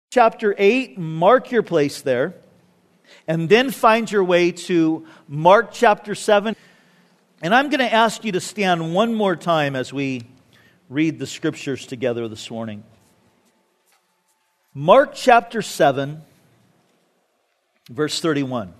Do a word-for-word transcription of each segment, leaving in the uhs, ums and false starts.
chapter eight, mark your place there, and then find your way to Mark chapter seven. And I'm going to ask you to stand one more time as we read the scriptures together this morning. Mark chapter seven, verse thirty-one.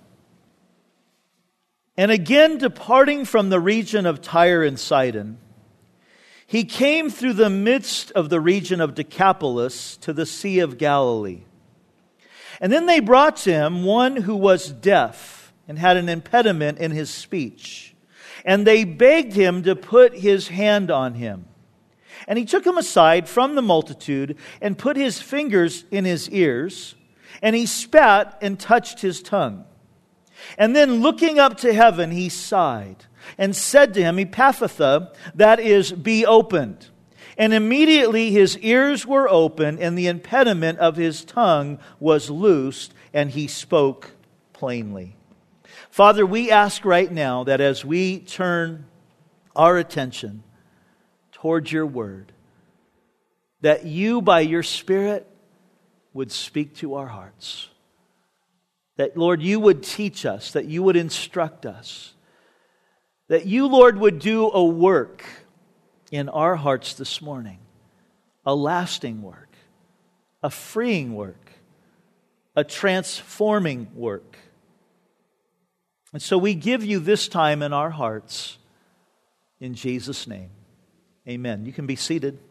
And again, departing from the region of Tyre and Sidon, he came through the midst of the region of Decapolis to the Sea of Galilee. And then they brought to him one who was deaf and had an impediment in his speech. And they begged him to put his hand on him. And he took him aside from the multitude and put his fingers in his ears. And he spat and touched his tongue. And then looking up to heaven, he sighed and said to him, Ephphatha, that is, be opened. And immediately his ears were opened, and the impediment of his tongue was loosed, and he spoke plainly. Father, we ask right now that as we turn our attention towards your word, that you, by your Spirit, would speak to our hearts. That, Lord, you would teach us, that you would instruct us. That you, Lord, would do a work in our hearts this morning. A lasting work. A freeing work. A transforming work. And so we give you this time in our hearts. In Jesus' name. Amen. You can be seated.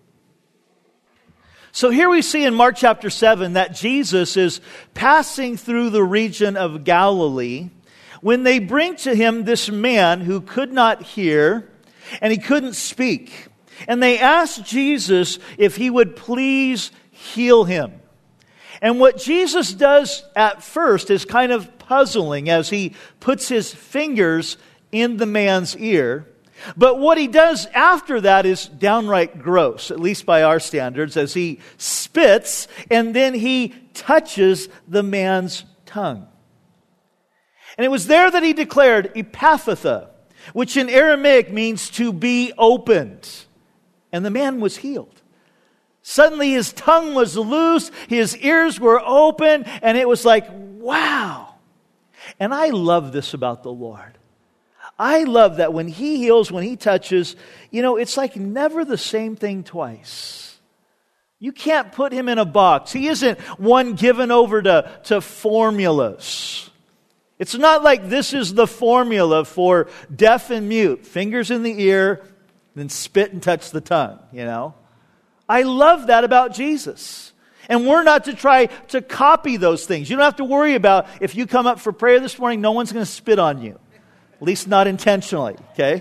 So here we see in Mark chapter seven that Jesus is passing through the region of Galilee when they bring to him this man who could not hear and he couldn't speak. And they ask Jesus if he would please heal him. And what Jesus does at first is kind of puzzling as he puts his fingers in the man's ear. But what he does after that is downright gross, at least by our standards, as he spits and then he touches the man's tongue. And it was there that he declared Ephphatha, which in Aramaic means to be opened. And the man was healed. Suddenly his tongue was loose, his ears were open, and it was like, wow. And I love this about the Lord. I love that when he heals, when he touches, you know, it's like never the same thing twice. You can't put him in a box. He isn't one given over to, to formulas. It's not like this is the formula for deaf and mute. Fingers in the ear, then spit and touch the tongue, you know. I love that about Jesus. And we're not to try to copy those things. You don't have to worry about if you come up for prayer this morning, no one's going to spit on you. At least not intentionally, okay?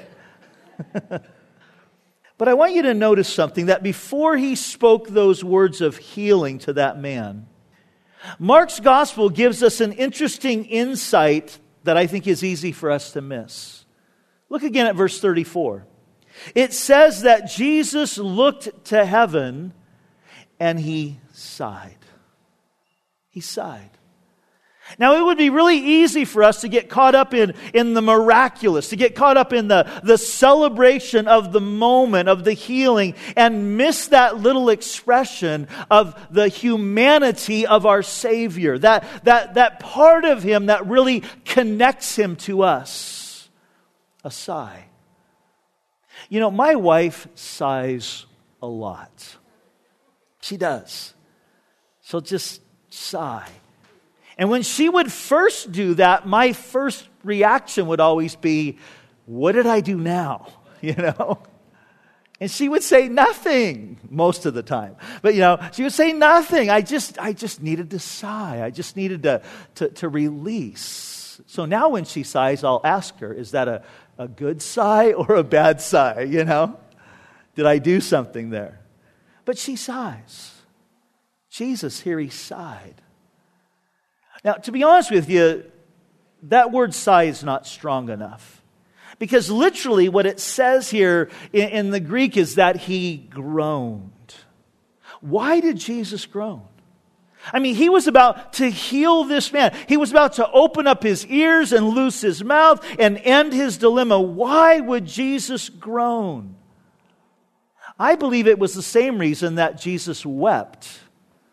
But I want you to notice something, that before he spoke those words of healing to that man, Mark's gospel gives us an interesting insight that I think is easy for us to miss. Look again at verse thirty-four. It says that Jesus looked to heaven and he sighed. He sighed. Now, it would be really easy for us to get caught up in, in the miraculous, to get caught up in the, the celebration of the moment, of the healing, and miss that little expression of the humanity of our Savior, that, that, that part of Him that really connects Him to us. A sigh. You know, my wife sighs a lot. She does. She'll just sigh. And when she would first do that, my first reaction would always be, what did I do now? You know? And she would say nothing most of the time. But, you know, she would say nothing. I just I just needed to sigh. I just needed to, to, to release. So now when she sighs, I'll ask her, is that a, a good sigh or a bad sigh? You know? Did I do something there? But she sighs. Jesus here, he sighed. Now, to be honest with you, that word sigh is not strong enough. Because literally what it says here in, in the Greek is that he groaned. Why did Jesus groan? I mean, he was about to heal this man. He was about to open up his ears and loose his mouth and end his dilemma. Why would Jesus groan? I believe it was the same reason that Jesus wept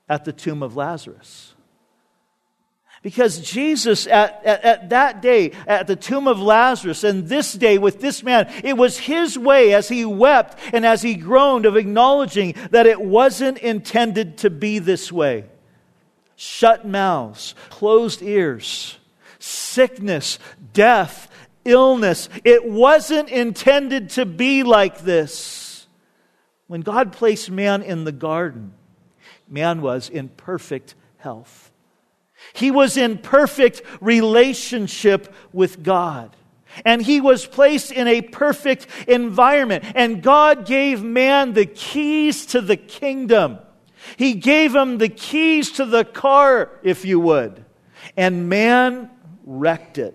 at the tomb of Lazarus. Because Jesus, at, at, at that day, at the tomb of Lazarus, and this day with this man, it was his way as he wept and as he groaned of acknowledging that it wasn't intended to be this way. Shut mouths, closed ears, sickness, death, illness. It wasn't intended to be like this. When God placed man in the garden, man was in perfect health. He was in perfect relationship with God. And he was placed in a perfect environment. And God gave man the keys to the kingdom. He gave him the keys to the car, if you would. And man wrecked it.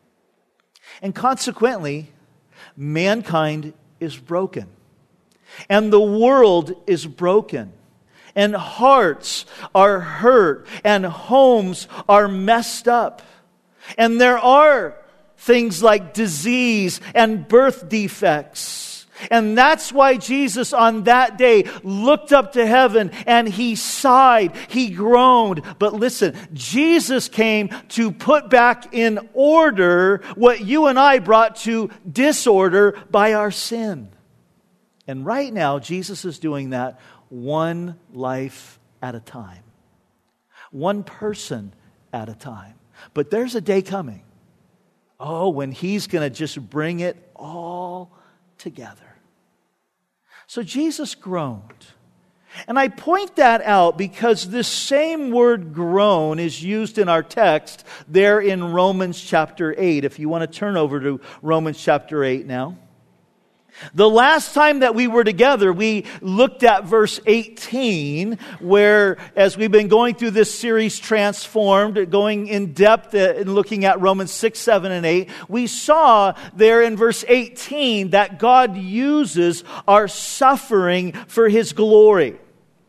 And consequently, mankind is broken. And the world is broken. And hearts are hurt. And homes are messed up. And there are things like disease and birth defects. And that's why Jesus on that day looked up to heaven and he sighed, he groaned. But listen, Jesus came to put back in order what you and I brought to disorder by our sin. And right now, Jesus is doing that one life at a time. One person at a time. But there's a day coming. Oh, when he's going to just bring it all together. So Jesus groaned. And I point that out because this same word groan is used in our text there in Romans chapter eight. If you want to turn over to Romans chapter eight now. The last time that we were together, we looked at verse eighteen, where as we've been going through this series Transformed, going in depth and looking at Romans six, seven, and eight, we saw there in verse eighteen that God uses our suffering for His glory.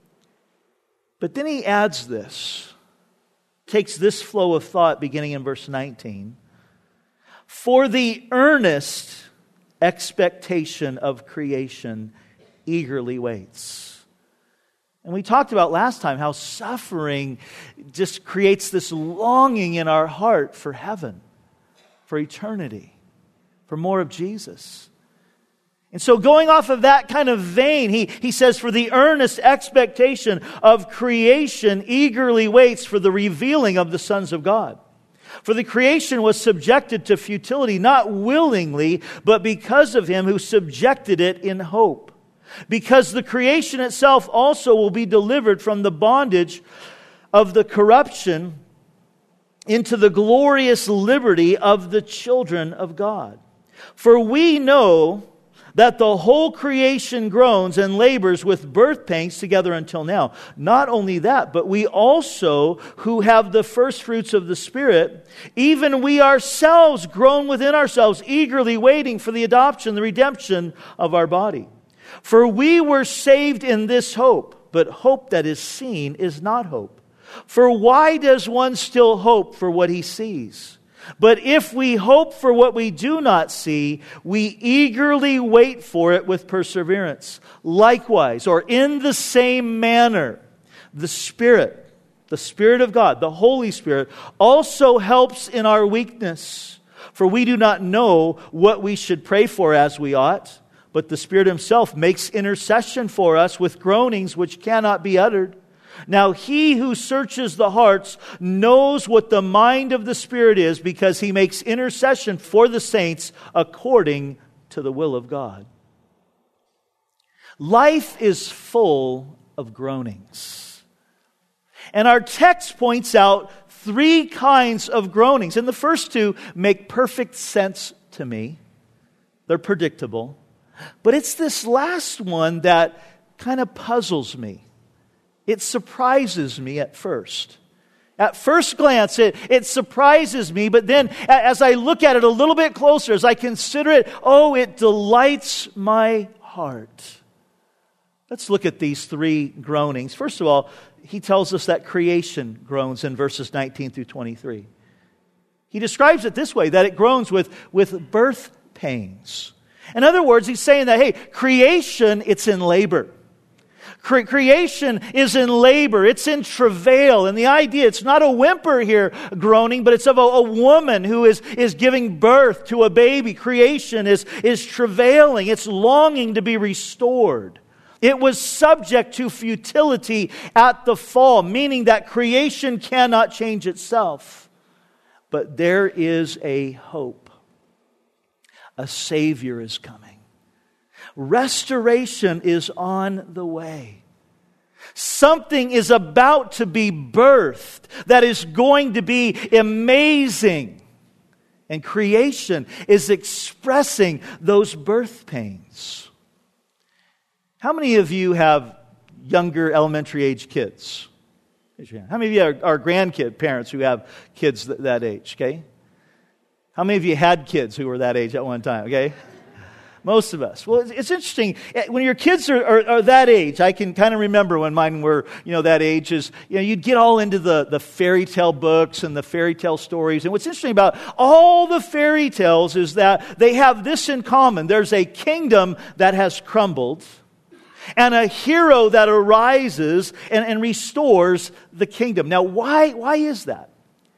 But then He adds this, takes this flow of thought beginning in verse nineteen. For the earnest expectation of creation eagerly waits. And we talked about last time how suffering just creates this longing in our heart for heaven, for eternity, for more of Jesus. And so going off of that kind of vein, he, he says, for the earnest expectation of creation eagerly waits for the revealing of the sons of God. For the creation was subjected to futility, not willingly, but because of Him who subjected it in hope. Because the creation itself also will be delivered from the bondage of the corruption into the glorious liberty of the children of God. For we know that the whole creation groans and labors with birth pangs together until now. Not only that, but we also, who have the first fruits of the Spirit, even we ourselves groan within ourselves, eagerly waiting for the adoption, the redemption of our body. For we were saved in this hope, but hope that is seen is not hope. For why does one still hope for what he sees? But if we hope for what we do not see, we eagerly wait for it with perseverance. Likewise, or in the same manner, the Spirit, the Spirit of God, the Holy Spirit, also helps in our weakness. For we do not know what we should pray for as we ought, but the Spirit Himself makes intercession for us with groanings which cannot be uttered. Now He who searches the hearts knows what the mind of the Spirit is, because He makes intercession for the saints according to the will of God. Life is full of groanings. And our text points out three kinds of groanings. And the first two make perfect sense to me. They're predictable. But it's this last one that kind of puzzles me. It surprises me at first. At first glance, it, it surprises me, but then as I look at it a little bit closer, as I consider it, oh, it delights my heart. Let's look at these three groanings. First of all, he tells us that creation groans in verses nineteen through twenty-three. He describes it this way, that it groans with, with birth pains. In other words, he's saying that, hey, creation, it's in labor. Cre- creation is in labor. It's in travail. And the idea, it's not a whimper here, groaning, but it's of a, a woman who is, is giving birth to a baby. Creation is, is travailing. It's longing to be restored. It was subject to futility at the fall, meaning that creation cannot change itself. But there is a hope. A Savior is coming. Restoration is on the way. Something is about to be birthed that is going to be amazing. And creation is expressing those birth pains. How many of you have younger elementary age kids? How many of you are, are grandkid parents who have kids that, that age? Okay. How many of you had kids who were that age at one time? Okay. Most of us. Well, it's, it's interesting. When your kids are, are, are that age, I can kind of remember when mine were, you know, that age is, you know, you'd get all into the, the fairy tale books and the fairy tale stories. And what's interesting about all the fairy tales is that they have this in common. There's a kingdom that has crumbled, and a hero that arises and, and restores the kingdom. Now, why, why is that?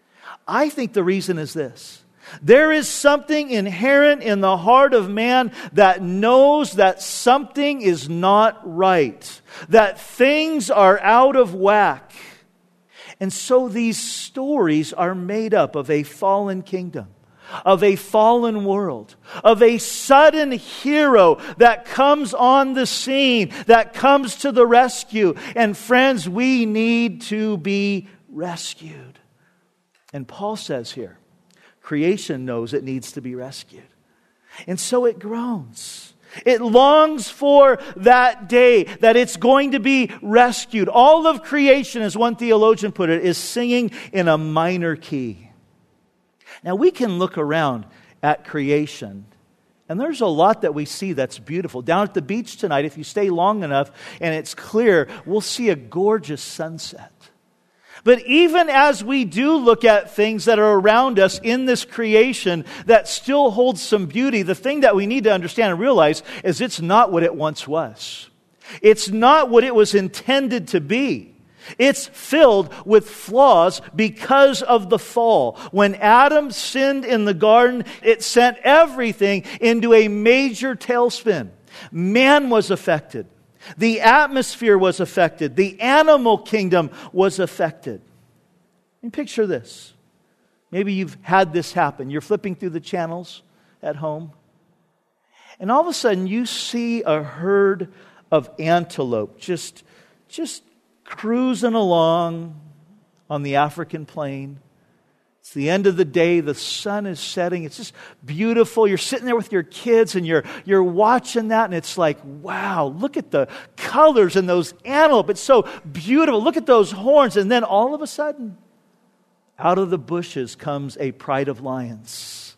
I think the reason is this. There is something inherent in the heart of man that knows that something is not right, that things are out of whack. And so these stories are made up of a fallen kingdom, of a fallen world, of a sudden hero that comes on the scene, that comes to the rescue. And friends, we need to be rescued. And Paul says here, creation knows it needs to be rescued. And so it groans. It longs for that day that it's going to be rescued. All of creation, as one theologian put it, is singing in a minor key. Now, we can look around at creation, and there's a lot that we see that's beautiful. Down at the beach tonight, if you stay long enough and it's clear, we'll see a gorgeous sunset. But even as we do look at things that are around us in this creation that still holds some beauty, the thing that we need to understand and realize is it's not what it once was. It's not what it was intended to be. It's filled with flaws because of the fall. When Adam sinned in the garden, it sent everything into a major tailspin. Man was affected. The atmosphere was affected. The animal kingdom was affected. And picture this. Maybe you've had this happen. You're flipping through the channels at home, and all of a sudden you see a herd of antelope just, just cruising along on the African plain. It's the end of the day. The sun is setting. It's just beautiful. You're sitting there with your kids and you're, you're watching that, and it's like, wow, look at the colors in those antelope. It's so beautiful. Look at those horns. And then all of a sudden, out of the bushes comes a pride of lions.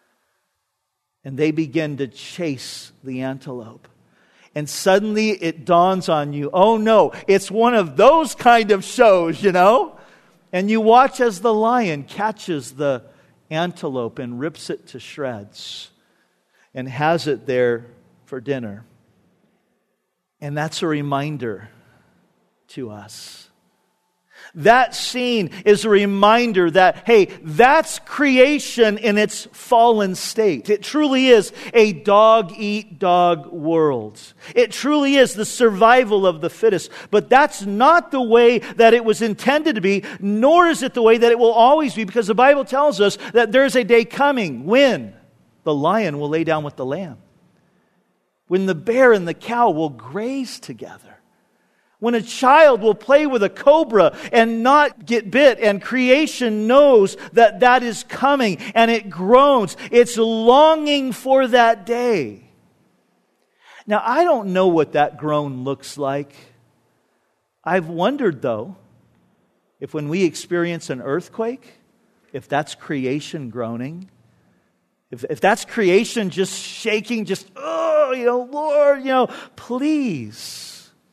And they begin to chase the antelope. And suddenly it dawns on you, oh no, it's one of those kind of shows, you know? And you watch as the lion catches the antelope and rips it to shreds and has it there for dinner. And that's a reminder to us. That scene is a reminder that, hey, that's creation in its fallen state. It truly is a dog-eat-dog world. It truly is the survival of the fittest. But that's not the way that it was intended to be, nor is it the way that it will always be, because the Bible tells us that there's a day coming when the lion will lay down with the lamb, when the bear and the cow will graze together, when a child will play with a cobra and not get bit, and creation knows that that is coming, and it groans. It's longing for that day. Now, I don't know what that groan looks like. I've wondered, though, if when we experience an earthquake, if that's creation groaning, if, if that's creation just shaking, just, oh, you know, Lord, you know, please.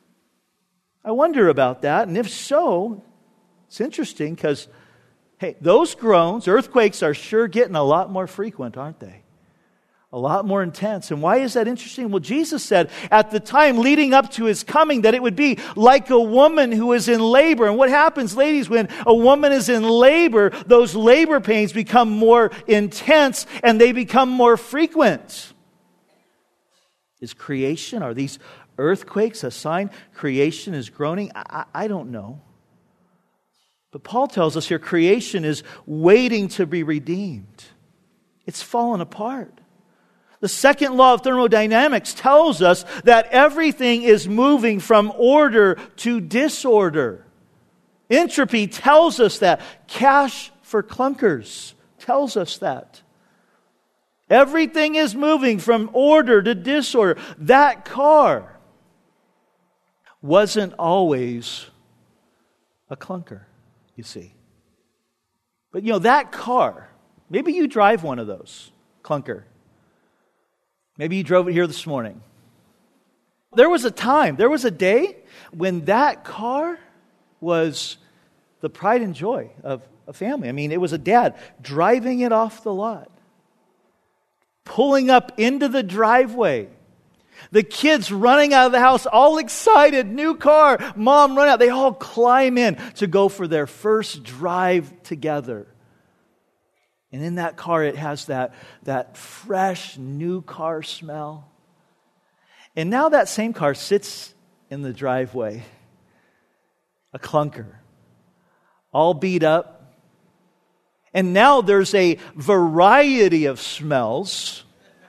I wonder about that, and if so, it's interesting because, hey, those groans, earthquakes are sure getting a lot more frequent, aren't they? A lot more intense. And why is that interesting? Well, Jesus said at the time leading up to His coming that it would be like a woman who is in labor. And what happens, ladies, when a woman is in labor, those labor pains become more intense and they become more frequent. Is creation, are these earthquakes a sign creation is groaning? I, I don't know. But Paul tells us here creation is waiting to be redeemed. It's fallen apart. The second law of thermodynamics tells us that everything is moving from order to disorder. Entropy tells us that. Cash for clunkers tells us that. Everything is moving from order to disorder. That car wasn't always a clunker, you see. But you know, that car, maybe you drive one of those, clunker. Maybe you drove it here this morning. There was a time, there was a day when that car was the pride and joy of a family. I mean, it was a dad driving it off the lot, pulling up into the driveway, the kids running out of the house, all excited, new car, mom run out. They all climb in to go for their first drive together. And in that car, it has that, that fresh, new car smell. And now that same car sits in the driveway, a clunker, all beat up. And now there's a variety of smells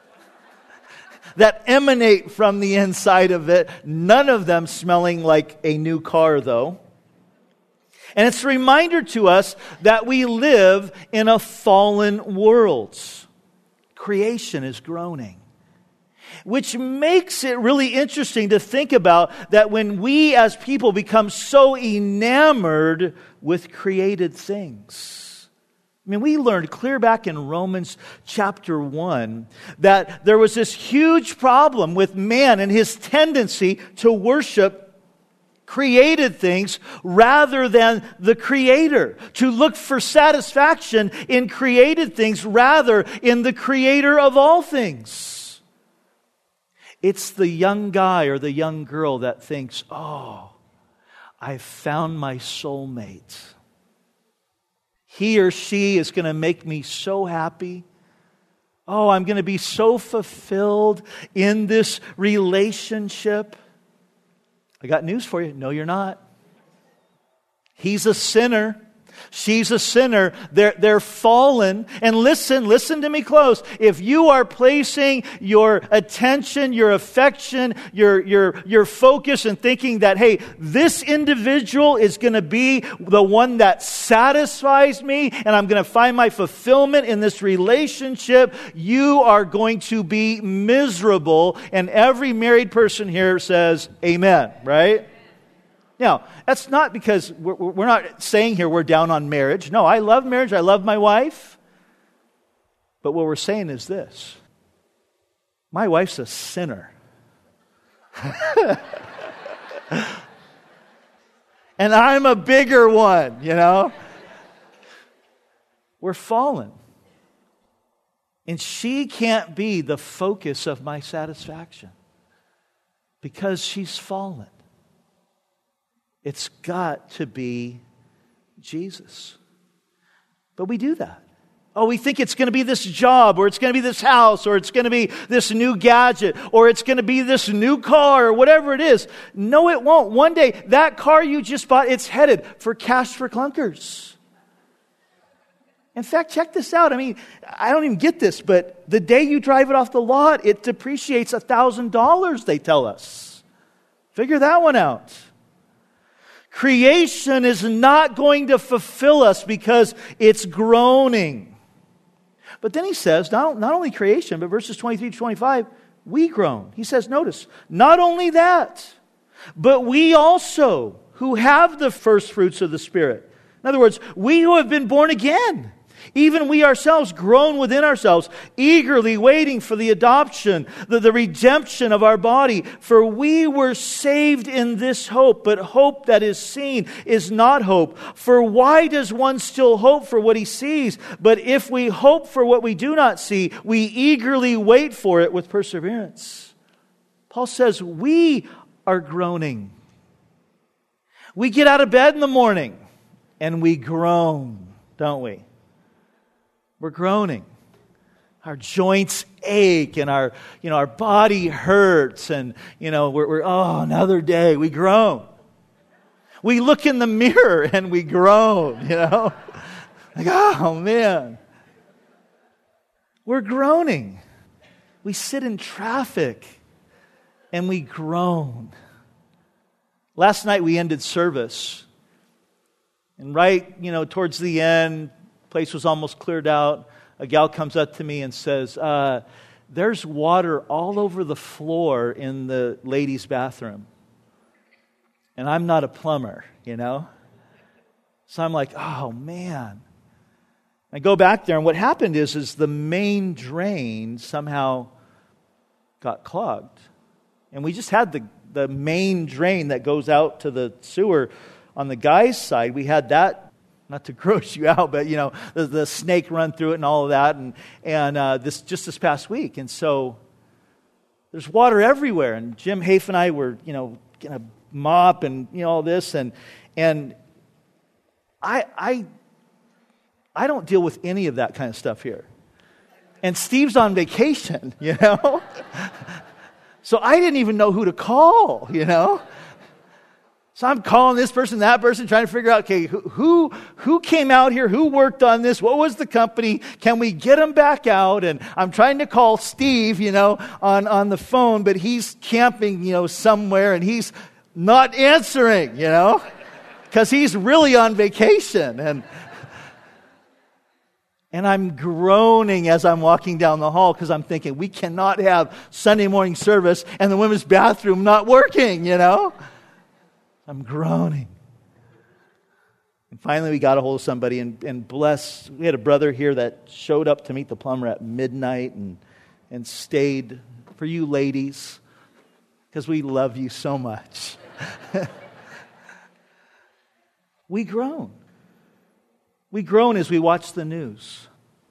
that emanate from the inside of it, none of them smelling like a new car, though. And it's a reminder to us that we live in a fallen world. Creation is groaning. Which makes it really interesting to think about that when we as people become so enamored with created things. I mean, we learned clear back in Romans chapter one that there was this huge problem with man and his tendency to worship created things rather than the Creator. To look for satisfaction in created things rather in the Creator of all things. It's the young guy or the young girl that thinks, oh, I've found my soulmate. He or she is going to make me so happy. Oh, I'm going to be so fulfilled in this relationship. I got news for you. No, you're not. He's a sinner. She's a sinner. They're, they're fallen. And listen, listen to me close. If you are placing your attention, your affection, your, your, your focus and thinking that, hey, this individual is going to be the one that satisfies me and I'm going to find my fulfillment in this relationship, you are going to be miserable. And every married person here says, amen, right? Now, that's not because we're, we're not saying here we're down on marriage. No, I love marriage. I love my wife. But what we're saying is this. My wife's a sinner. And I'm a bigger one, you know. We're fallen. And she can't be the focus of my satisfaction because she's fallen. It's got to be Jesus. But we do that. Oh, we think it's going to be this job, or it's going to be this house, or it's going to be this new gadget, or it's going to be this new car, or whatever it is. No, it won't. One day, that car you just bought, it's headed for cash for clunkers. In fact, check this out. I mean, I don't even get this, but the day you drive it off the lot, it depreciates one thousand dollars, they tell us. Figure that one out. Creation is not going to fulfill us because it's groaning. But then he says, not, not only creation, but verses twenty-three to twenty-five, we groan. He says, notice, not only that, but we also who have the first fruits of the Spirit. In other words, we who have been born again. Even we ourselves groan within ourselves, eagerly waiting for the adoption, the, the redemption of our body. For we were saved in this hope, but hope that is seen is not hope. For why does one still hope for what he sees? But if we hope for what we do not see, we eagerly wait for it with perseverance. Paul says we are groaning. We get out of bed in the morning and we groan, don't we? We're groaning. Our joints ache and our, you know, our body hurts and, you know, we're, we're, oh, another day. We groan. We look in the mirror and we groan, you know. Like, oh, man. We're groaning. We sit in traffic and we groan. Last night we ended service. And right, you know, towards the end, place was almost cleared out. A gal comes up to me and says, uh, there's water all over the floor in the ladies' bathroom. And I'm not a plumber, you know. So I'm like, oh, man. I go back there, and what happened is, is the main drain somehow got clogged. And we just had the, the main drain that goes out to the sewer on the guy's side. We had that, not to gross you out, but, you know, the, the snake run through it and all of that. And, and uh, this just this past week. And so there's water everywhere. And Jim Hafe and I were, you know, going to mop and, you know, all this. And and I I I don't deal with any of that kind of stuff here. And Steve's on vacation, you know. So I didn't even know who to call, you know. So I'm calling this person, that person, trying to figure out, okay, who, who who came out here? Who worked on this? What was the company? Can we get them back out? And I'm trying to call Steve, you know, on, on the phone, but he's camping, you know, somewhere, and he's not answering, you know, because he's really on vacation. And and I'm groaning as I'm walking down the hall because I'm thinking, we cannot have Sunday morning service and the women's bathroom not working, you know. I'm groaning. And finally we got a hold of somebody, and, and bless, we had a brother here that showed up to meet the plumber at midnight and, and stayed for you ladies because we love you so much. We groan. We groan as we watch the news.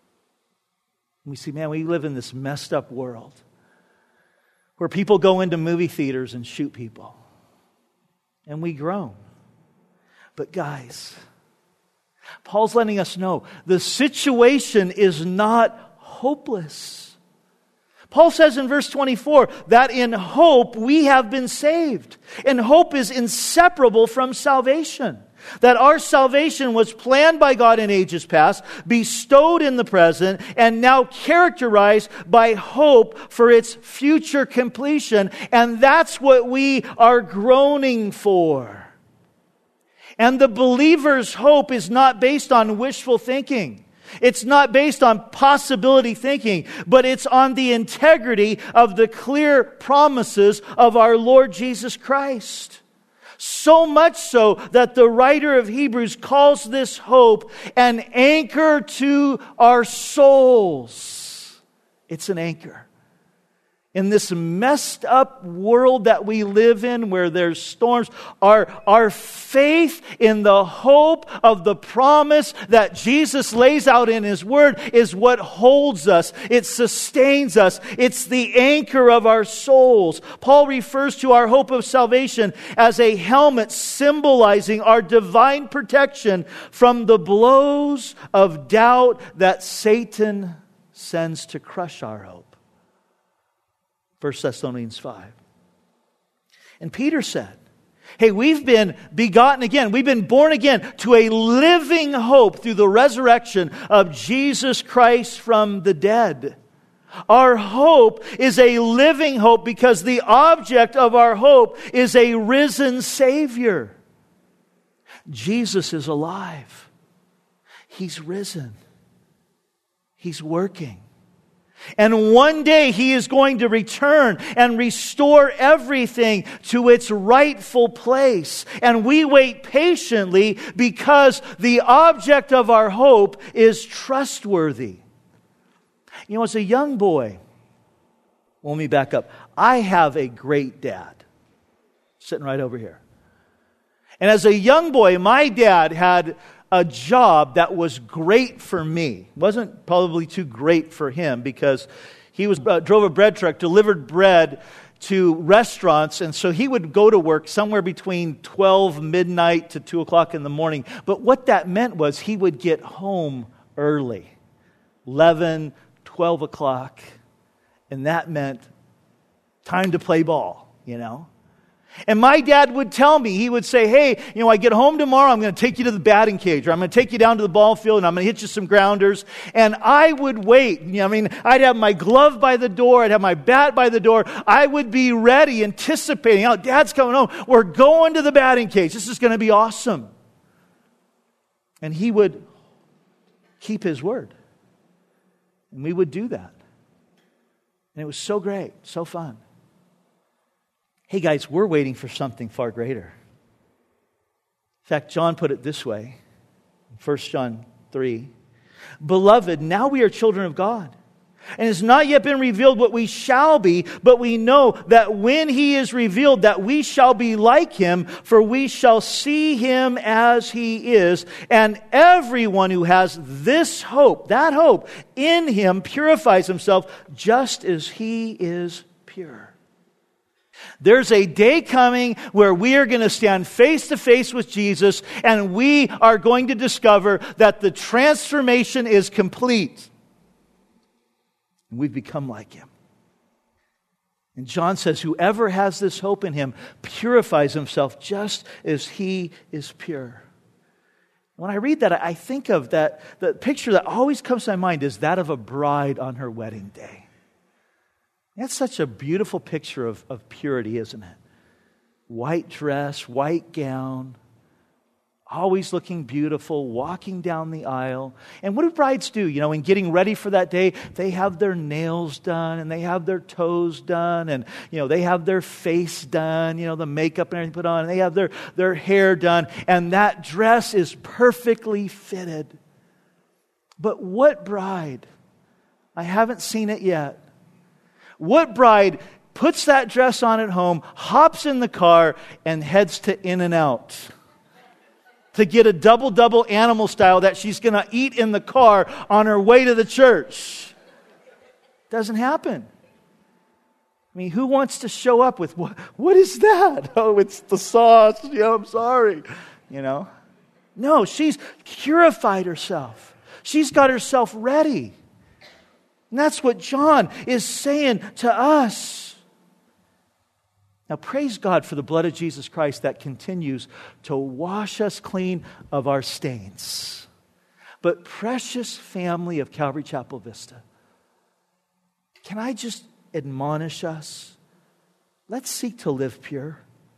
We see, man, we live in this messed up world where people go into movie theaters and shoot people. And we groan. But guys, Paul's letting us know the situation is not hopeless. Paul says in verse twenty-four that in hope we have been saved. And hope is inseparable from salvation. That our salvation was planned by God in ages past, bestowed in the present, and now characterized by hope for its future completion. And that's what we are groaning for. And the believer's hope is not based on wishful thinking. It's not based on possibility thinking, but it's on the integrity of the clear promises of our Lord Jesus Christ. So much so that the writer of Hebrews calls this hope an anchor to our souls. It's an anchor. In this messed up world that we live in where there's storms, our, our faith in the hope of the promise that Jesus lays out in His Word is what holds us. It sustains us. It's the anchor of our souls. Paul refers to our hope of salvation as a helmet symbolizing our divine protection from the blows of doubt that Satan sends to crush our hope. First Thessalonians five. And Peter said, hey, we've been begotten again. We've been born again to a living hope through the resurrection of Jesus Christ from the dead. Our hope is a living hope because the object of our hope is a risen Savior. Jesus is alive. He's risen. He's working. And one day He is going to return and restore everything to its rightful place. And we wait patiently because the object of our hope is trustworthy. You know, as a young boy, well, let me back up. I have a great dad sitting right over here. And as a young boy, my dad had a job that was great for me. It wasn't probably too great for him because he was uh, drove a bread truck, delivered bread to restaurants, and so he would go to work somewhere between twelve midnight to two o'clock in the morning. But what that meant was he would get home early, eleven, twelve o'clock, and that meant time to play ball, you know. And my dad would tell me, he would say, hey, you know, I get home tomorrow, I'm going to take you to the batting cage, or I'm going to take you down to the ball field, and I'm going to hit you some grounders. And I would wait. You know, I mean, I'd have my glove by the door, I'd have my bat by the door. I would be ready, anticipating, oh, Dad's coming home. We're going to the batting cage. This is going to be awesome. And he would keep his word. And we would do that. And it was so great, so fun. Hey guys, we're waiting for something far greater. In fact, John put it this way, First John three. Beloved, now we are children of God. And it has not yet been revealed what we shall be, but we know that when He is revealed, that we shall be like Him, for we shall see Him as He is. And everyone who has this hope, that hope, in Him purifies himself just as He is pure. There's a day coming where we are going to stand face to face with Jesus, and we are going to discover that the transformation is complete. And we've become like Him. And John says, whoever has this hope in Him purifies himself just as He is pure. When I read that, I think of that, the picture that always comes to my mind is that of a bride on her wedding day. That's such a beautiful picture of, of purity, isn't it? White dress, white gown, always looking beautiful, walking down the aisle. And what do brides do? You know, in getting ready for that day, they have their nails done and they have their toes done and, you know, they have their face done, you know, the makeup and everything put on. And they have their, their hair done. And that dress is perfectly fitted. But what bride? I haven't seen it yet. What bride puts that dress on at home, hops in the car, and heads to In-N-Out to get a double-double animal style that she's going to eat in the car on her way to the church? Doesn't happen. I mean, who wants to show up with, what, what is that? Oh, it's the sauce. Yeah, I'm sorry. You know? No, she's purified herself. She's got herself ready. And that's what John is saying to us. Now, praise God for the blood of Jesus Christ that continues to wash us clean of our stains. But precious family of Calvary Chapel Vista, can I just admonish us? Let's seek to live pure.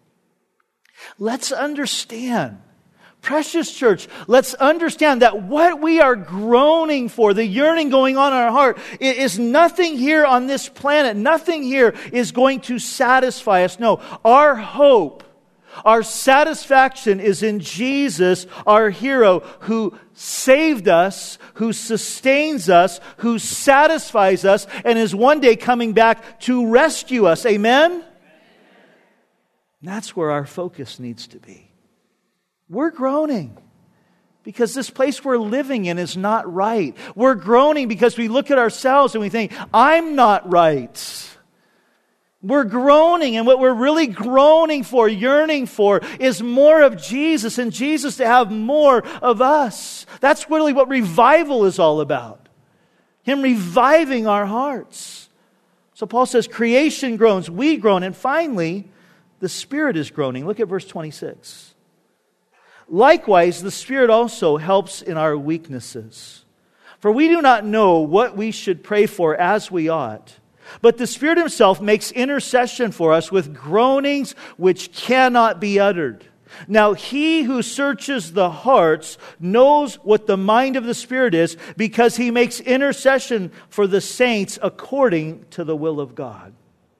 Let's understand. Precious church, let's understand that what we are groaning for, the yearning going on in our heart, is nothing here on this planet. Nothing here is going to satisfy us. No, our hope, our satisfaction is in Jesus, our hero, who saved us, who sustains us, who satisfies us, and is one day coming back to rescue us. Amen? Amen. That's where our focus needs to be. We're groaning because this place we're living in is not right. We're groaning because we look at ourselves and we think, I'm not right. We're groaning, and what we're really groaning for, yearning for, is more of Jesus, and Jesus to have more of us. That's really what revival is all about. Him reviving our hearts. So Paul says, creation groans, we groan, and finally, the Spirit is groaning. Look at verse twenty-six. Likewise, the Spirit also helps in our weaknesses. For we do not know what we should pray for as we ought, but the Spirit Himself makes intercession for us with groanings which cannot be uttered. Now he who searches the hearts knows what the mind of the Spirit is, because he makes intercession for the saints according to the will of God.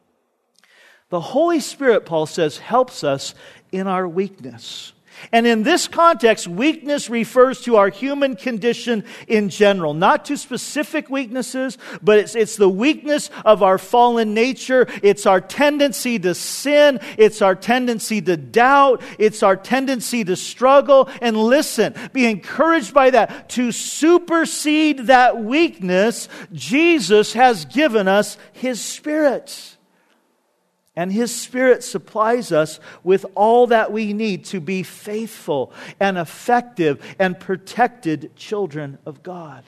The Holy Spirit, Paul says, helps us in our weakness. And in this context, weakness refers to our human condition in general, not to specific weaknesses, but it's, it's the weakness of our fallen nature. It's our tendency to sin. It's our tendency to doubt. It's our tendency to struggle. And listen, be encouraged by that. To supersede that weakness, Jesus has given us His Spirit. And His Spirit supplies us with all that we need to be faithful and effective and protected children of God.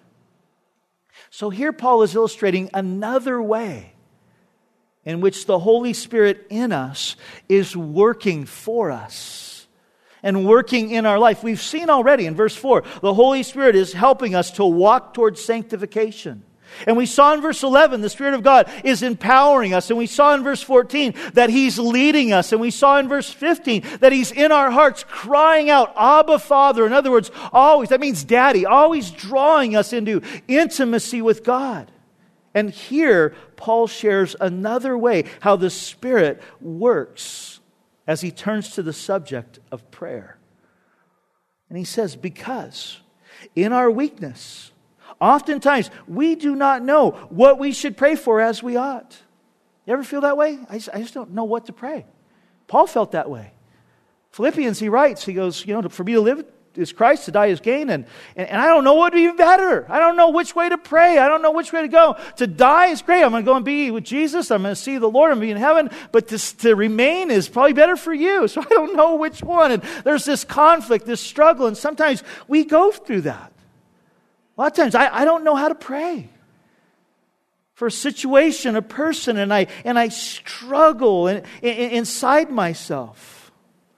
So here Paul is illustrating another way in which the Holy Spirit in us is working for us and working in our life. We've seen already in verse four, the Holy Spirit is helping us to walk towards sanctification. And we saw in verse eleven, the Spirit of God is empowering us. And we saw in verse fourteen that He's leading us. And we saw in verse fifteen that He's in our hearts crying out, Abba, Father. In other words, always, that means Daddy, always drawing us into intimacy with God. And here, Paul shares another way how the Spirit works as he turns to the subject of prayer. And he says, because in our weakness, oftentimes, we do not know what we should pray for as we ought. You ever feel that way? I just, I just don't know what to pray. Paul felt that way. Philippians, he writes, he goes, you know, for me to live is Christ, to die is gain, and, and, and I don't know what would be better. I don't know which way to pray. I don't know which way to go. To die is great. I'm going to go and be with Jesus. I'm going to see the Lord. I'm going to be in heaven. But to, to remain is probably better for you. So I don't know which one. And there's this conflict, this struggle, and sometimes we go through that. A lot of times, I, I don't know how to pray for a situation, a person, and I and I struggle in, in, inside myself.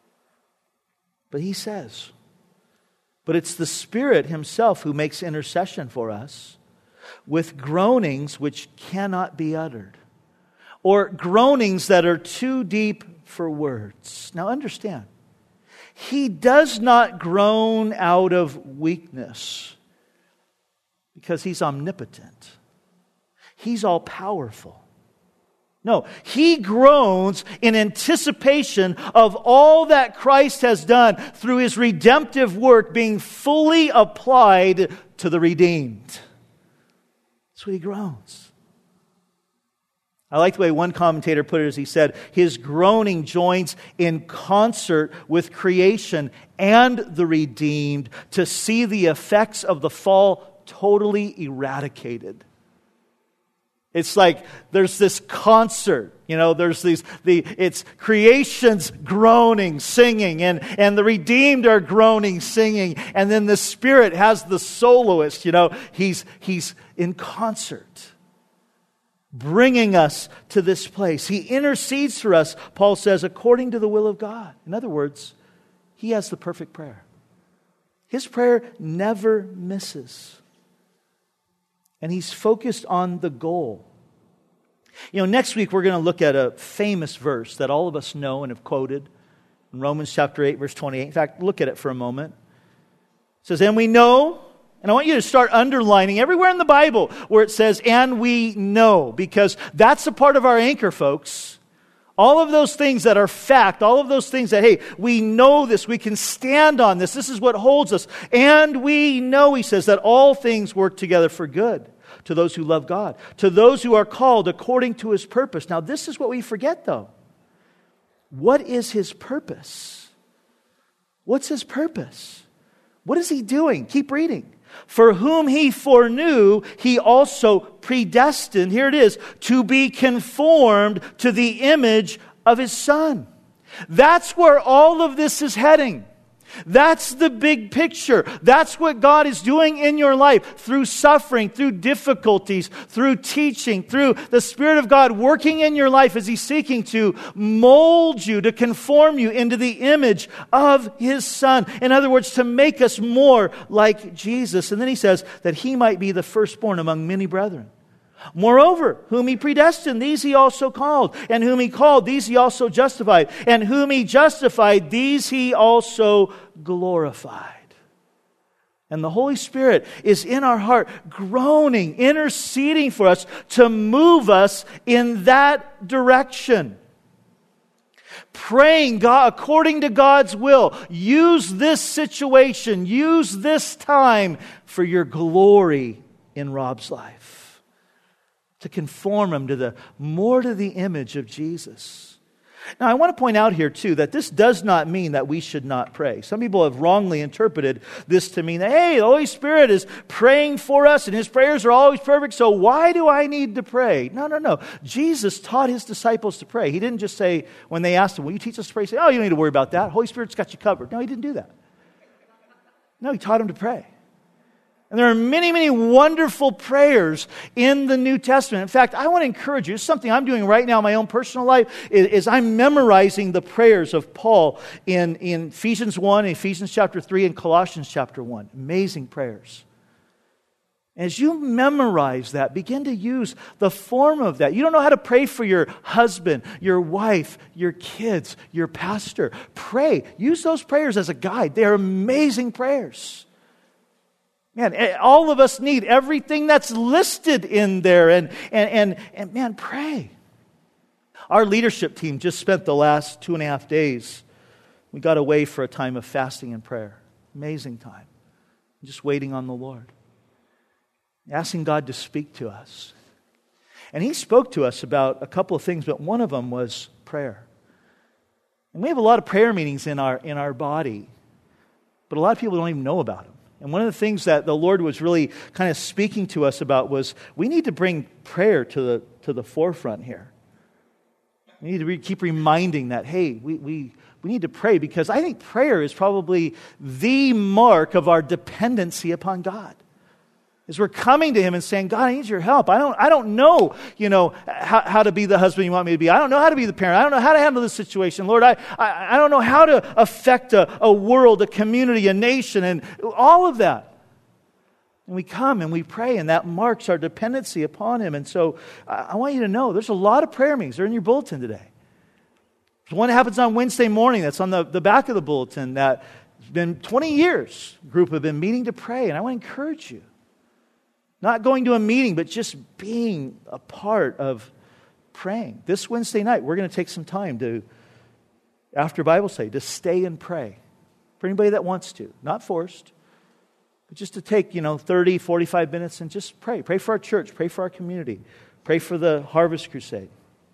But he says, but it's the Spirit Himself who makes intercession for us with groanings which cannot be uttered, or groanings that are too deep for words. Now understand, He does not groan out of weakness, because He's omnipotent. He's all-powerful. No, He groans in anticipation of all that Christ has done through His redemptive work being fully applied to the redeemed. That's what He groans. I like the way one commentator put it as he said, His groaning joins in concert with creation and the redeemed to see the effects of the fall totally eradicated. It's like there's this concert, you know, there's these, the, it's creation's groaning, singing, and, and the redeemed are groaning, singing, and then the Spirit has the soloist, you know, he's, he's in concert, bringing us to this place. He intercedes for us, Paul says, according to the will of God. In other words, He has the perfect prayer. His prayer never misses. And He's focused on the goal. You know, next week we're going to look at a famous verse that all of us know and have quoted in Romans chapter eight, verse twenty-eight. In fact, look at it for a moment. It says, and we know, and I want you to start underlining everywhere in the Bible where it says, and we know, because that's a part of our anchor, folks. All of those things that are fact, all of those things that, hey, we know this, we can stand on this, this is what holds us. And we know, he says, that all things work together for good to those who love God, to those who are called according to His purpose. Now, this is what we forget, though. What is His purpose? What's His purpose? What is He doing? Keep reading. For whom He foreknew, He also predestined, here it is, to be conformed to the image of His Son. That's where all of this is heading. That's the big picture. That's what God is doing in your life through suffering, through difficulties, through teaching, through the Spirit of God working in your life as He's seeking to mold you, to conform you into the image of His Son. In other words, to make us more like Jesus. And then He says that He might be the firstborn among many brethren. Moreover, whom He predestined, these He also called. And whom He called, these He also justified. And whom He justified, these He also glorified. And the Holy Spirit is in our heart, groaning, interceding for us to move us in that direction. Praying God according to God's will. Use this situation, use this time for your glory in Rob's life. To conform him to the more to the image of Jesus. Now, I want to point out here, too, that this does not mean that we should not pray. Some people have wrongly interpreted this to mean that, hey, the Holy Spirit is praying for us and His prayers are always perfect, so why do I need to pray? No, no, no. Jesus taught His disciples to pray. He didn't just say, when they asked Him, will you teach us to pray? Say, oh, you don't need to worry about that. Holy Spirit's got you covered. No, He didn't do that. No, He taught them to pray. And there are many, many wonderful prayers in the New Testament. In fact, I want to encourage you. It's something I'm doing right now in my own personal life, is, is I'm memorizing the prayers of Paul in, in Ephesians one, Ephesians chapter three, and Colossians chapter one. Amazing prayers. As you memorize that, begin to use the form of that. You don't know how to pray for your husband, your wife, your kids, your pastor. Pray. Use those prayers as a guide. They are amazing prayers. Man, all of us need everything that's listed in there. And, and, and, and man, pray. Our leadership team just spent the last two and a half days. We got away for a time of fasting and prayer. Amazing time. Just waiting on the Lord. Asking God to speak to us. And He spoke to us about a couple of things, but one of them was prayer. And we have a lot of prayer meetings in our, in our body, but a lot of people don't even know about them. And one of the things that the Lord was really kind of speaking to us about was we need to bring prayer to the to the forefront here. We need to re- keep reminding that, hey, we, we, we need to pray, because I think prayer is probably the mark of our dependency upon God. As we're coming to Him and saying, God, I need your help. I don't, I don't know, you know, how, how to be the husband you want me to be. I don't know how to be the parent. I don't know how to handle this situation. Lord, I, I, I don't know how to affect a, a world, a community, a nation, and all of that. And we come and we pray, and that marks our dependency upon Him. And so I, I want you to know, there's a lot of prayer meetings. They're in your bulletin today. There's one that happens on Wednesday morning that's on the, the back of the bulletin that has been twenty years. A group have been meeting to pray, and I want to encourage you. Not going to a meeting, but just being a part of praying. This Wednesday night, we're going to take some time to, after Bible study, to stay and pray. For anybody that wants to. Not forced, but just to take, you know, thirty, forty-five minutes and just pray. Pray for our church. Pray for our community. Pray for the Harvest Crusade.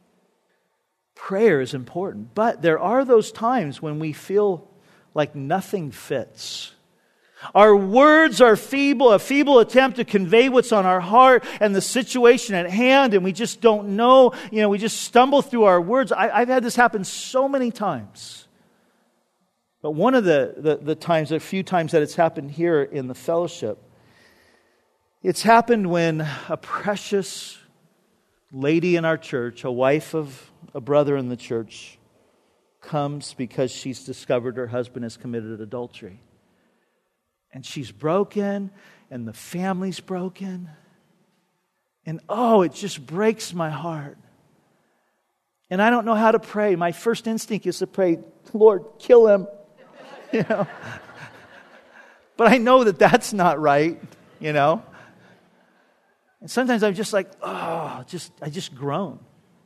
Prayer is important. But there are those times when we feel like nothing fits. Our words are feeble, a feeble attempt to convey what's on our heart and the situation at hand, and we just don't know. You know, we just stumble through our words. I, I've had this happen so many times. But one of the, the, the times, a few times that it's happened here in the fellowship, it's happened when a precious lady in our church, a wife of a brother in the church, comes because she's discovered her husband has committed adultery. And she's broken, and the family's broken. And oh, it just breaks my heart. And I don't know how to pray. My first instinct is to pray, Lord, kill him. You know. But I know that that's not right, you know. And sometimes I'm just like, oh, just I just groan.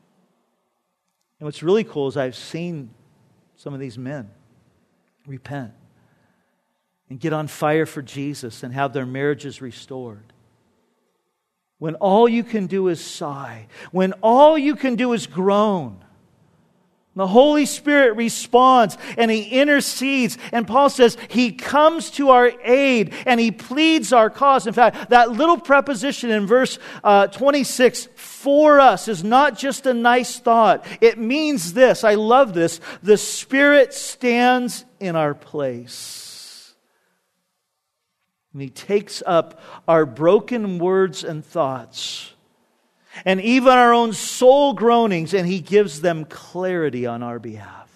And what's really cool is I've seen some of these men repent and get on fire for Jesus and have their marriages restored. When all you can do is sigh, when all you can do is groan, the Holy Spirit responds and He intercedes. And Paul says He comes to our aid and He pleads our cause. In fact, that little preposition in verse uh, twenty-six, for us, is not just a nice thought. It means this. I love this. The Spirit stands in our place. And He takes up our broken words and thoughts, and even our own soul groanings, and He gives them clarity on our behalf.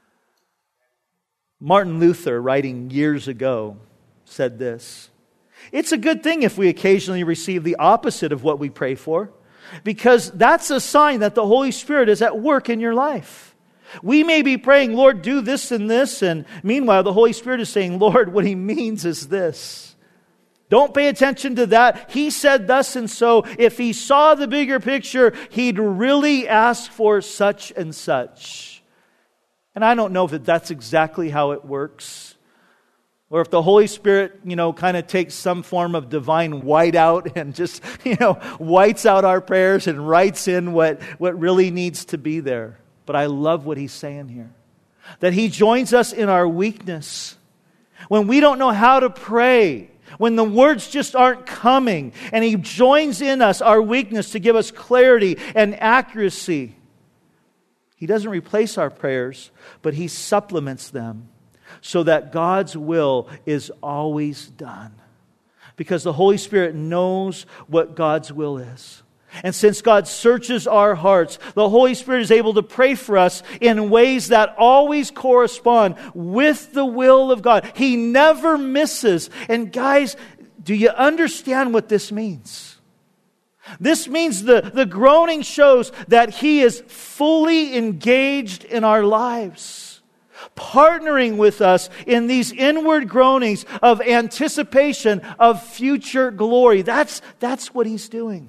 Martin Luther, writing years ago, said this: "It's a good thing if we occasionally receive the opposite of what we pray for. because that's a sign that the Holy Spirit is at work in your life. We may be praying, Lord, do this and this, and meanwhile the Holy Spirit is saying, Lord, what He means is this. Don't pay attention to that. He said thus and so. If He saw the bigger picture, He'd really ask for such and such. And I don't know if that's exactly how it works. Or if the Holy Spirit, you know, kind of takes some form of divine whiteout and just, you know, whites out our prayers and writes in what, what really needs to be there. But I love what He's saying here. That He joins us in our weakness. When we don't know how to pray, when the words just aren't coming, and He joins in us our weakness to give us clarity and accuracy. He doesn't replace our prayers, but He supplements them, so that God's will is always done. Because the Holy Spirit knows what God's will is. And since God searches our hearts, the Holy Spirit is able to pray for us in ways that always correspond with the will of God. He never misses. And guys, do you understand what this means? This means the, the groaning shows that He is fully engaged in our lives, partnering with us in these inward groanings of anticipation of future glory. That's, that's what He's doing.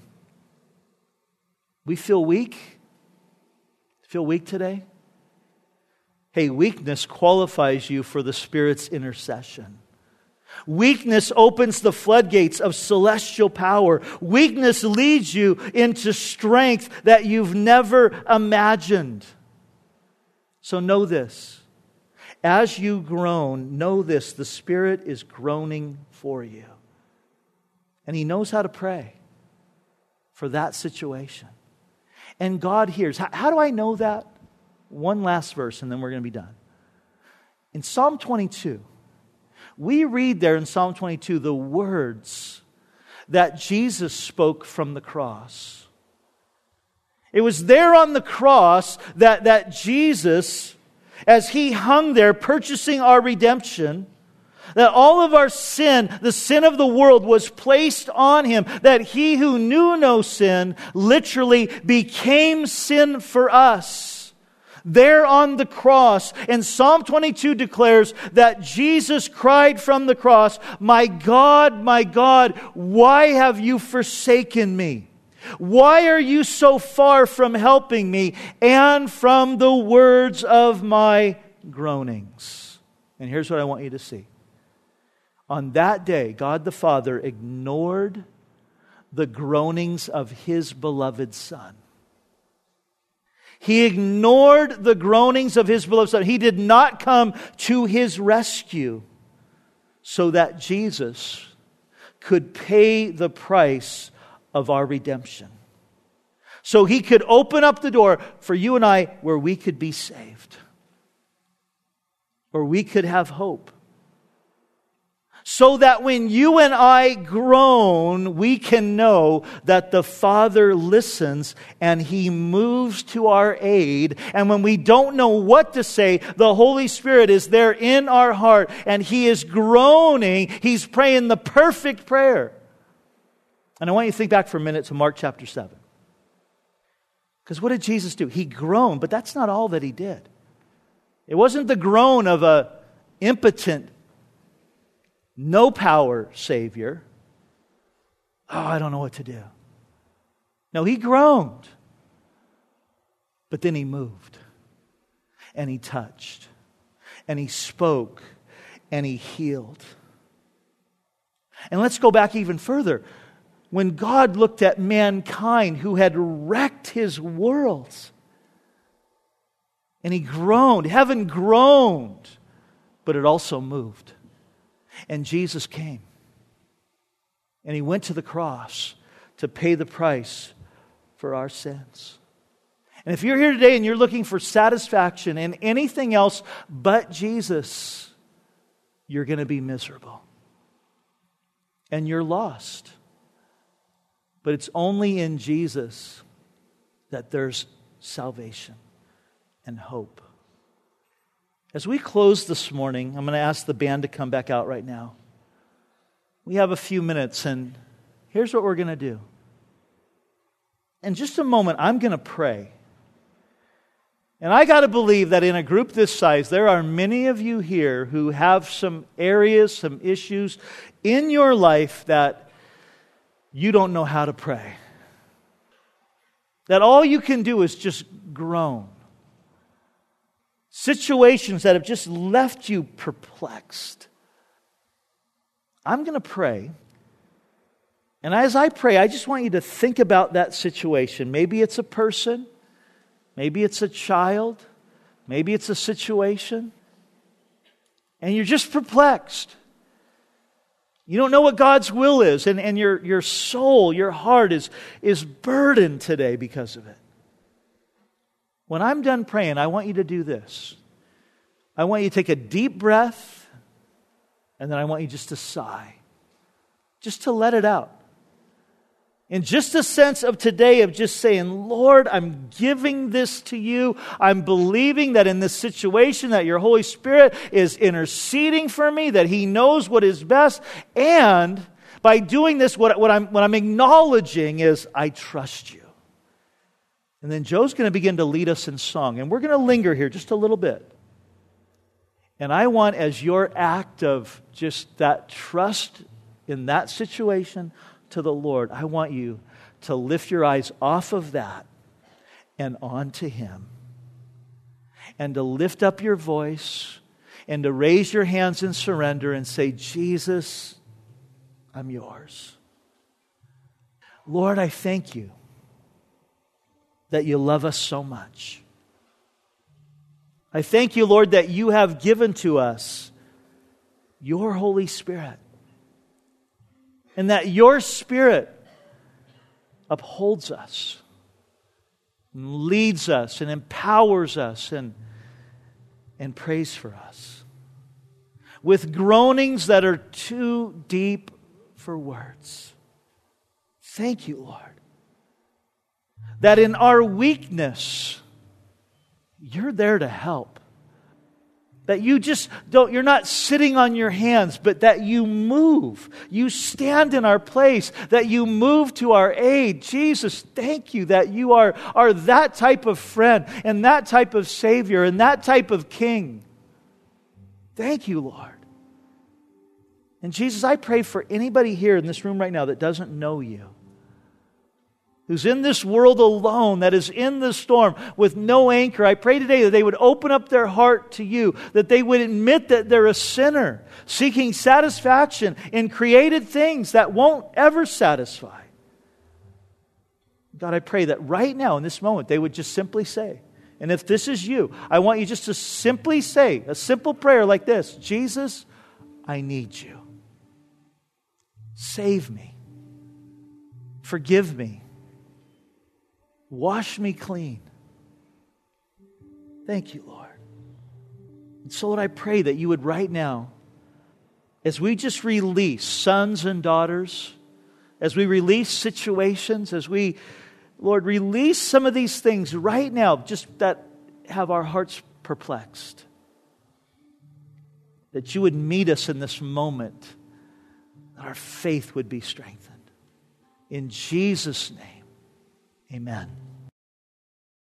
We feel weak? Feel weak today? Hey, weakness qualifies you for the Spirit's intercession. Weakness opens the floodgates of celestial power. Weakness leads you into strength that you've never imagined. So know this. As you groan, know this, the Spirit is groaning for you. And He knows how to pray for that situation. And God hears. How, how do I know that? One last verse and then we're going to be done. In Psalm twenty-two, we read there in Psalm twenty-two the words that Jesus spoke from the cross. It was there on the cross that, that Jesus, as He hung there purchasing our redemption, that all of our sin, the sin of the world, was placed on Him. That He who knew no sin literally became sin for us. There on the cross. And Psalm twenty-two declares that Jesus cried from the cross, "My God, my God, why have you forsaken me? Why are you so far from helping me and from the words of my groanings?" And here's what I want you to see. On that day, God the Father ignored the groanings of His beloved Son. He ignored the groanings of His beloved Son. He did not come to His rescue so that Jesus could pay the price of our redemption. So He could open up the door for you and I where we could be saved. Or we could have hope. So that when you and I groan, we can know that the Father listens and He moves to our aid. And when we don't know what to say, the Holy Spirit is there in our heart and He is groaning. He's praying the perfect prayer. And I want you to think back for a minute to Mark chapter seven. Because what did Jesus do? He groaned, but that's not all that He did. It wasn't the groan of a impotent, no power Savior. Oh, I don't know what to do. No, He groaned. But then He moved. And He touched. And He spoke. And He healed. And let's go back even further. When God looked at mankind who had wrecked His world, and He groaned, heaven groaned, but it also moved. And Jesus came. And He went to the cross to pay the price for our sins. And if you're here today and you're looking for satisfaction in anything else but Jesus, you're going to be miserable. And you're lost. But it's only in Jesus that there's salvation and hope. As we close this morning, I'm going to ask the band to come back out right now. We have a few minutes, and here's what we're going to do. in just a moment, I'm going to pray. And I got to believe that in a group this size, there are many of you here who have some areas, some issues in your life that you don't know how to pray. That all you can do is just groan. Situations that have just left you perplexed. I'm going to pray. And as I pray, I just want you to think about that situation. Maybe it's a person. Maybe it's a child. Maybe it's a situation. And you're just perplexed. You don't know what God's will is. And, and your, your soul, your heart is, is burdened today because of it. When I'm done praying, I want you to do this. I want you to take a deep breath. And then I want you just to sigh. Just to let it out. In just a sense of today of just saying, Lord, I'm giving this to you. I'm believing that in this situation that your Holy Spirit is interceding for me, that He knows what is best. And by doing this, what, what, I'm, what I'm acknowledging is, I trust you. And then Joe's going to begin to lead us in song. And we're going to linger here just a little bit. And I want, as your act of just that trust in that situation to the Lord, I want you to lift your eyes off of that and onto Him. And to lift up your voice and to raise your hands in surrender and say, Jesus, I'm yours. Lord, I thank you that you love us so much. I thank you, Lord, that you have given to us your Holy Spirit. And that your Spirit upholds us, and leads us, and empowers us, and, and prays for us. With groanings that are too deep for words. Thank you, Lord. That in our weakness, you're there to help. That you just don't, you're not sitting on your hands, but that you move. You stand in our place, that you move to our aid. Jesus, thank you that you are, are that type of friend and that type of Savior and that type of King. Thank you, Lord. And Jesus, I pray for anybody here in this room right now that doesn't know you. Who's in this world alone, that is in the storm with no anchor. I pray today that they would open up their heart to you, that they would admit that they're a sinner, seeking satisfaction in created things that won't ever satisfy. God, I pray that right now in this moment they would just simply say, and if this is you, I want you just to simply say a simple prayer like this: Jesus, I need you. Save me. Forgive me. Wash me clean. Thank you, Lord. And so, Lord, I pray that you would right now, as we just release sons and daughters, as we release situations, as we, Lord, release some of these things right now, just that have our hearts perplexed, that you would meet us in this moment, that our faith would be strengthened. In Jesus' name, amen.